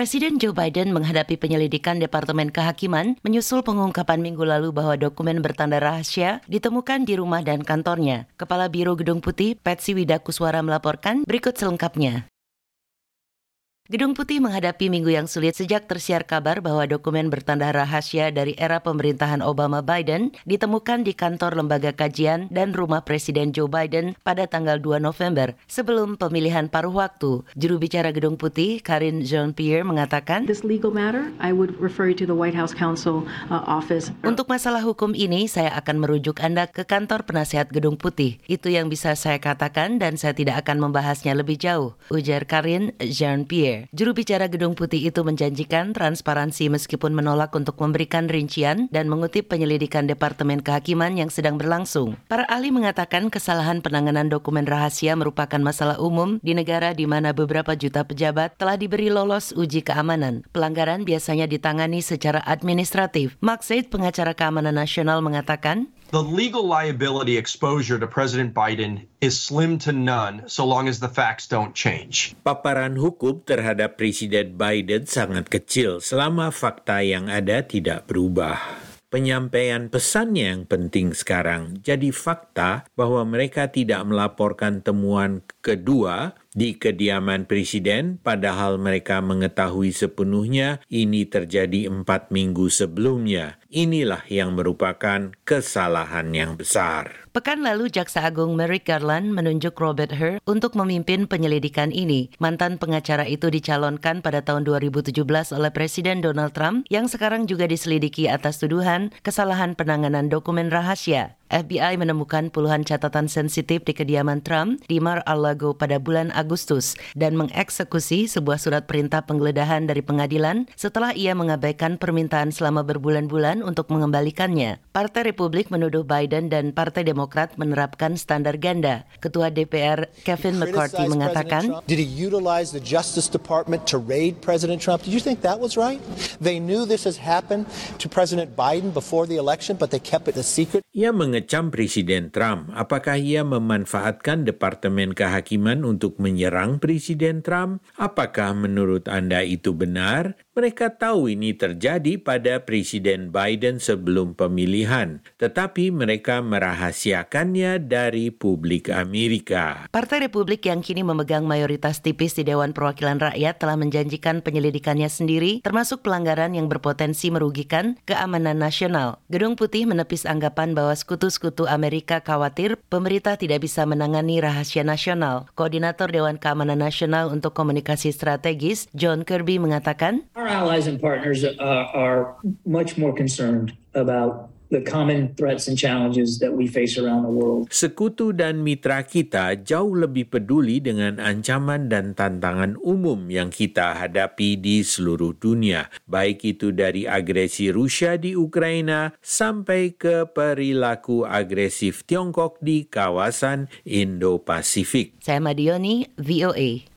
Presiden Joe Biden menghadapi penyelidikan Departemen Kehakiman menyusul pengungkapan minggu lalu bahwa dokumen bertanda rahasia ditemukan di rumah dan kantornya. Kepala Biro Gedung Putih, Patsy Widakuswara melaporkan berikut selengkapnya. Gedung Putih menghadapi minggu yang sulit sejak tersiar kabar bahwa dokumen bertanda rahasia dari era pemerintahan Obama-Biden ditemukan di kantor Lembaga Kajian dan Rumah Presiden Joe Biden pada tanggal 2 November sebelum pemilihan paruh waktu. Juru bicara Gedung Putih, Karine Jean-Pierre, mengatakan, This legal matter, I would refer you to the White House Counsel office. Untuk masalah hukum ini, saya akan merujuk Anda ke kantor penasihat Gedung Putih. Itu yang bisa saya katakan dan saya tidak akan membahasnya lebih jauh, ujar Karine Jean-Pierre. Juru bicara Gedung Putih itu menjanjikan transparansi meskipun menolak untuk memberikan rincian dan mengutip penyelidikan Departemen Kehakiman yang sedang berlangsung. Para ahli mengatakan kesalahan penanganan dokumen rahasia merupakan masalah umum di negara di mana beberapa juta pejabat telah diberi lolos uji keamanan. Pelanggaran biasanya ditangani secara administratif. Mark Zaid, pengacara keamanan nasional, mengatakan, The legal liability exposure to President Biden is slim to none so long as the facts don't change. Paparan hukum terhadap Presiden Biden sangat kecil selama fakta yang ada tidak berubah. Penyampaian pesannya yang penting sekarang jadi fakta bahwa mereka tidak melaporkan temuan kedua di kediaman Presiden padahal mereka mengetahui sepenuhnya ini terjadi 4 minggu sebelumnya. Inilah yang merupakan kesalahan yang besar. Pekan lalu, Jaksa Agung Merrick Garland menunjuk Robert Hur untuk memimpin penyelidikan ini. Mantan pengacara itu dicalonkan pada tahun 2017 oleh Presiden Donald Trump yang sekarang juga diselidiki atas tuduhan kesalahan penanganan dokumen rahasia. FBI menemukan puluhan catatan sensitif di kediaman Trump di Mar-a-Lago pada bulan Agustus dan mengeksekusi sebuah surat perintah penggeledahan dari pengadilan setelah ia mengabaikan permintaan selama berbulan-bulan untuk mengembalikannya. Partai Republik menuduh Biden dan Partai Demokrat menerapkan standar ganda. Ketua DPR Kevin McCarthy mengatakan, Did he utilize the Justice Department to raid President Trump? Did you think that was right? They knew this has happened to President Biden before the election, but they kept it a secret. Ia mengecam Presiden Trump. Apakah ia memanfaatkan Departemen Kehakiman untuk menyerang Presiden Trump? Apakah menurut Anda itu benar? Mereka tahu ini terjadi pada Presiden Biden sebelum pemilihan, tetapi mereka merahasiakannya dari publik Amerika. Partai Republik yang kini memegang mayoritas tipis di Dewan Perwakilan Rakyat telah menjanjikan penyelidikannya sendiri, termasuk pelanggaran yang berpotensi merugikan keamanan nasional. Gedung Putih menepis anggapan bahwa sekutu-sekutu Amerika khawatir pemerintah tidak bisa menangani rahasia nasional. Koordinator Dewan Keamanan Nasional untuk Komunikasi Strategis, John Kirby, mengatakan, Our allies and partners are much more concerned about the common threats and challenges that we face around the world. Sekutu dan mitra kita jauh lebih peduli dengan ancaman dan tantangan umum yang kita hadapi di seluruh dunia, baik itu dari agresi Rusia di Ukraina sampai ke perilaku agresif Tiongkok di kawasan Indo-Pasifik. Saya Madioni, VOA.